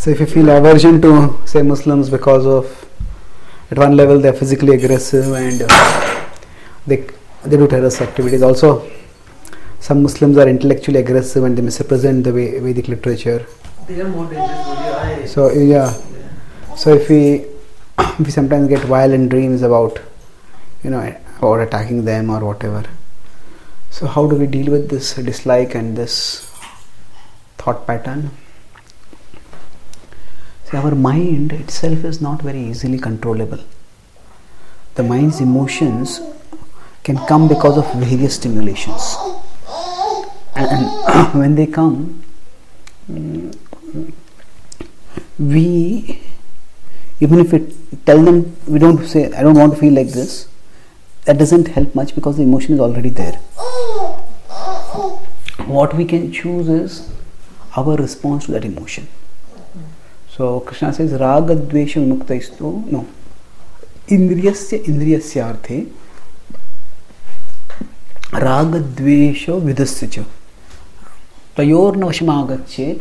So if you feel aversion to, say, Muslims because of, at one level they are physically aggressive and they do terrorist activities. Also, some Muslims are intellectually aggressive and they misrepresent the Vedic literature. They are more dangerous. So yeah. So if we sometimes get violent dreams about, about attacking them or whatever. So how do we deal with this dislike and this thought pattern? See, our mind itself is not very easily controllable. The mind's emotions can come because of various stimulations. And when they come, we, even if we tell them, we don't say, I don't want to feel like this, that doesn't help much because the emotion is already there. What we can choose is our response to that emotion. So Krishna says, Raga Dvesha Vimuktaistu, no, Indriyasya Indriyasyarthe, Raga Dvesha Vidasya, Tayorna Vashamagachet,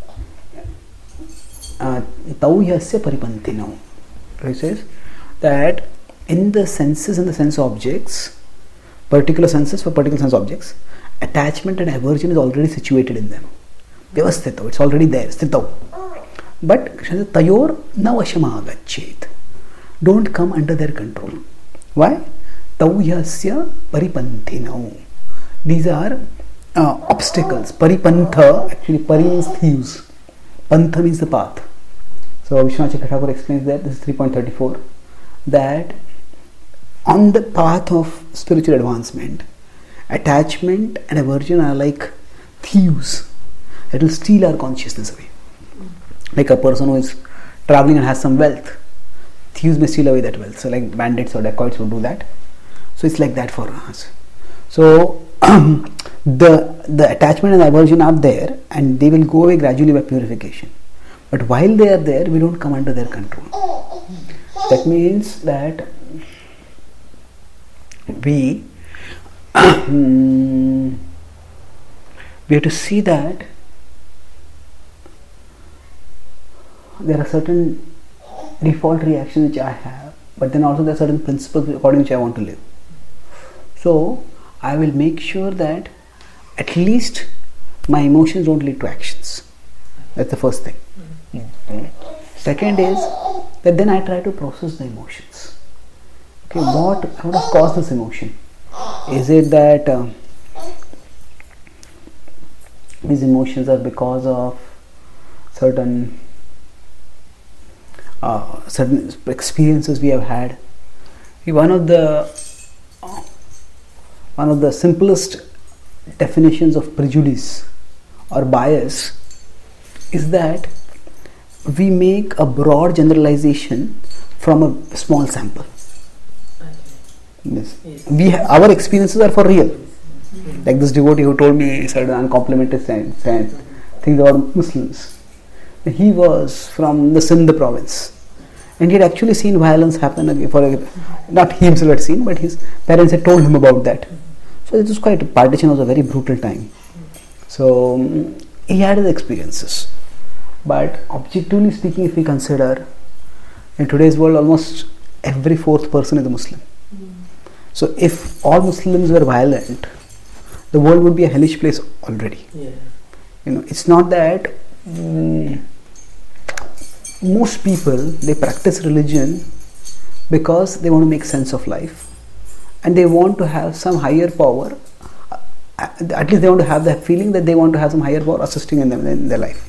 Tauyasya Paripantino. He says that in the senses and the sense objects, particular senses for particular sense objects, attachment and aversion is already situated in them. Vyavasthito, it's already there, sthito. But Krishna says, Tayor na vashamagachet. Don't come under their control. Why? Tauyasya paripantino. These are obstacles. Paripantha, actually pari means thieves. Pantha means the path. So Vishwanath Chakravarti explains that, this is 3.34, that on the path of spiritual advancement, attachment and aversion are like thieves that will steal our consciousness away. Like a person who is traveling and has some wealth, thieves may steal away that wealth. So like bandits or dacoits will do that. So it's like that for us. So the attachment and aversion are there and they will go away gradually by purification. But while they are there, we don't come under their control. That means that we have to see that there are certain default reactions which I have, but then also there are certain principles according to which I want to live. So I will make sure that at least my emotions don't lead to actions. That's the first thing. Second is that then I try to process the emotions. Okay, what has caused this emotion? Is it that these emotions are because of certain experiences we have had? One of the simplest definitions of prejudice or bias is that we make a broad generalization from a small sample. Yes. Our experiences are for real. Like this devotee who told me certain uncomplimentary things about Muslims. He was from the Sindh province and he had actually seen violence happen not he himself had seen, but his parents had told him about that. So it was partition was a very brutal time. So he had his experiences. But objectively speaking, if we consider, in today's world almost every fourth person is a Muslim. So if all Muslims were violent, the world would be a hellish place already. Yeah. It's not that most people, they practice religion because they want to make sense of life and they want to have some higher power. At least they want to have that feeling that they want to have some higher power assisting in them in their life.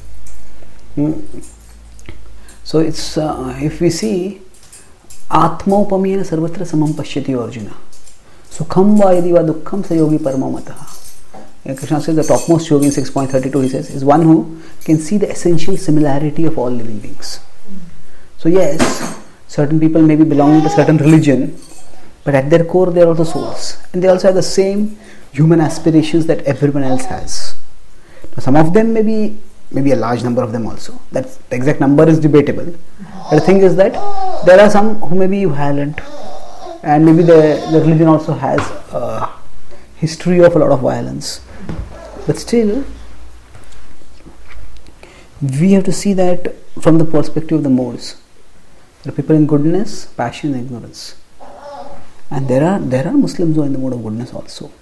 So it's if we see Atmaupamena sarvatra samam pashyati Arjuna sukham va yadi va dukkham sa yogi paramamataha. Krishna says the topmost yogi in 6.32 he says is one who can see the essential similarity of all living beings. So yes, certain people may be belonging to certain religion, but at their core they are also souls and they also have the same human aspirations that everyone else has. Now, some of them maybe a large number of them also. That the exact number is debatable. But the thing is that there are some who may be violent and maybe the religion also has a history of a lot of violence. But still, we have to see that from the perspective of the modes. There are people in goodness, passion, and ignorance. And there are Muslims who are in the mode of goodness also.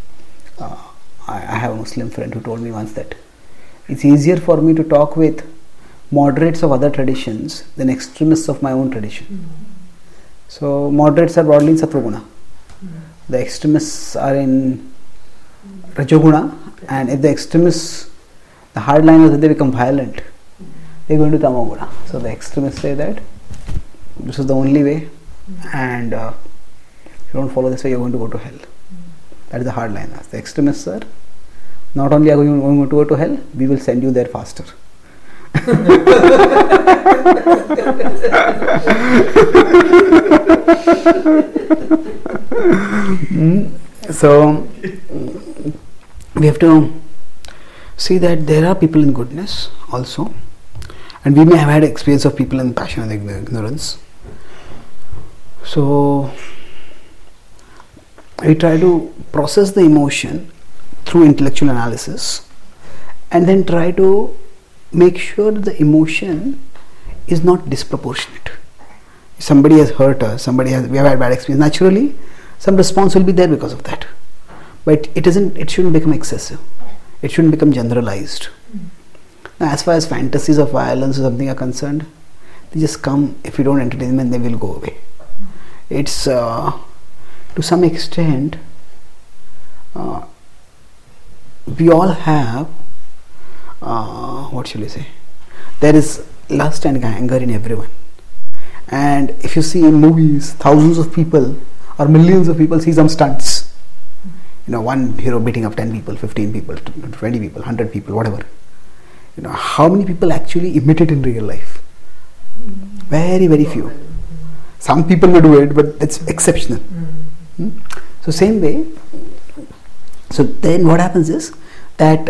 I have a Muslim friend who told me once that it's easier for me to talk with moderates of other traditions than extremists of my own tradition. So moderates are broadly in Sattva-guna. The extremists are in Rajoguna, and if the extremists, the hardliners, if they become violent, they go into Tamoguna. So the extremists say that this is the only way, and if you don't follow this way, you're going to go to hell. That is the hardliners. The extremists are not only are you going to go to hell, we will send you there faster. So we have to see that there are people in goodness also, and we may have had experience of people in passion and ignorance. So we try to process the emotion through intellectual analysis, and then try to make sure that the emotion is not disproportionate. If somebody has hurt us, we have had bad experience, naturally some response will be there because of that. But it shouldn't become excessive. It shouldn't become generalized. Now, as far as fantasies of violence or something are concerned, they just come. If you don't entertain them, they will go away. It's to some extent, we all have, what shall we say, there is lust and anger in everyone. And if you see in movies, thousands of people or millions of people see some stunts. One hero beating up 10 people, 15 people, 20 people, 100 people, whatever. How many people actually imitate in real life? Very, very few. Some people may do it, but it's exceptional. So same way, so then what happens is that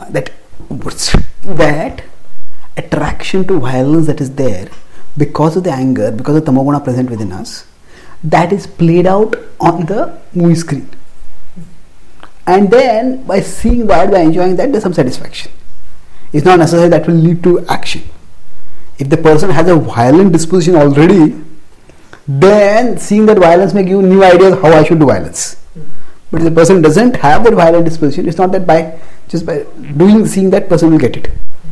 attraction to violence that is there because of the anger, because of the tamoguna present within us, that is played out on the movie screen. And then by seeing that, by enjoying that, there's some satisfaction. It's not necessary that will lead to action. If the person has a violent disposition already, then seeing that violence may give new ideas how I should do violence. But if the person doesn't have that violent disposition, it's not that by seeing that person will get it.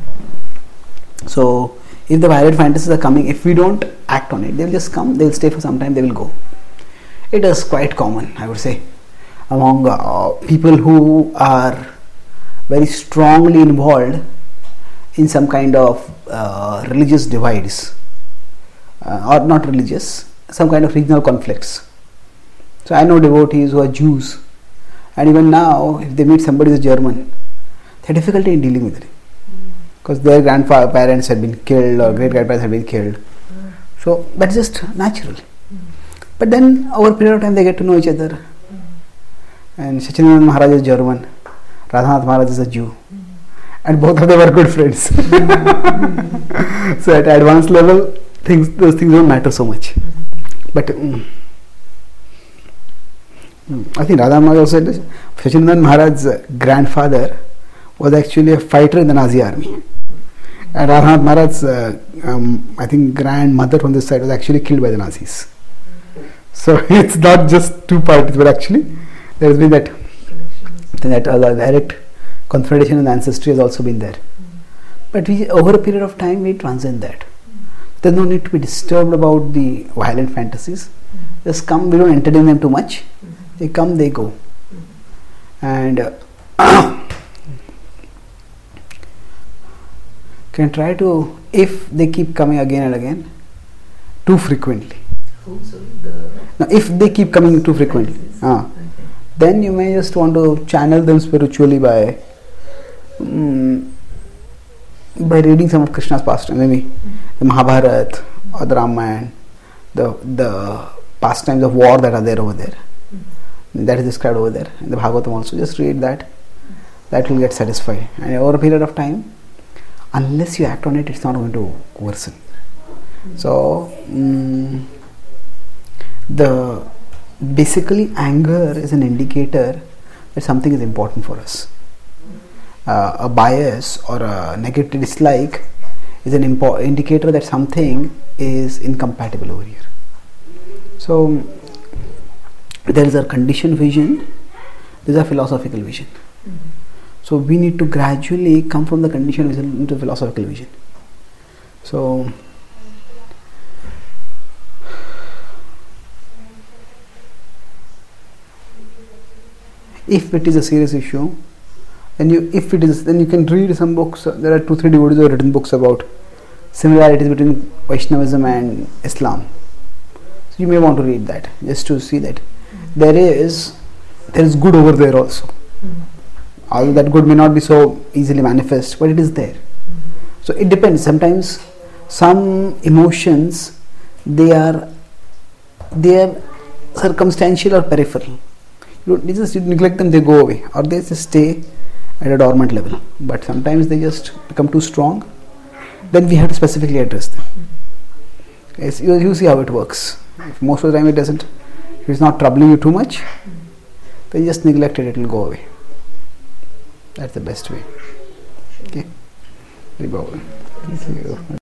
So if the violent fantasies are coming, if we don't act on it, they will just come, they will stay for some time, they will go. It is quite common, I would say, among people who are very strongly involved in some kind of religious divides, or not religious, some kind of regional conflicts. So I know devotees who are Jews, and even now if they meet somebody who is German, they have difficulty in dealing with it, because their grandparents had been killed or great grandparents had been killed. So that's just natural. But then over a period of time they get to know each other. And Sachinanand Maharaj is German, Radhanath Maharaj is a Jew, and both of them are good friends. So at advanced level, those things don't matter so much. But I think Radha Maharaj also said Sachinanand Maharaj's grandfather was actually a fighter in the Nazi army, and Radhanath Maharaj's I think grandmother from this side was actually killed by the Nazis. So it's not just two parties, but actually there has been that direct confederation and ancestry has also been there. But over a period of time we transcend that. There's no need to be disturbed about the violent fantasies. Just come, we don't entertain them too much. They come, they go. And can try to, if they keep coming again and again, too frequently. Now, if they keep coming too frequently, then you may just want to channel them spiritually by reading some of Krishna's pastimes, maybe the Mahabharata or the Ramayana, the pastimes of war that are there over there. That is described over there in the Bhagavatam also. Just read that. That will get satisfied. And over a period of time, unless you act on it, it's not going to worsen. So basically anger is an indicator that something is important for us. A bias or a negative dislike is an indicator that something is incompatible over here. So there is a conditioned vision, there is a philosophical vision. So we need to gradually come from the conditioned vision into philosophical vision. So if it is a serious issue, then you can read some books. There are 2-3 devotees who have written books about similarities between Vaishnavism and Islam. So you may want to read that just to see that there is good over there also. Although that good may not be so easily manifest, but it is there. So it depends. Sometimes some emotions they are circumstantial or peripheral. You just neglect them, they go away, or they just stay at a dormant level. But sometimes they just become too strong. Then we have to specifically address them. Yes, you see how it works. If most of the time it doesn't, if it's not troubling you too much, then just neglect it, it will go away. That's the best way. Okay. Thank you.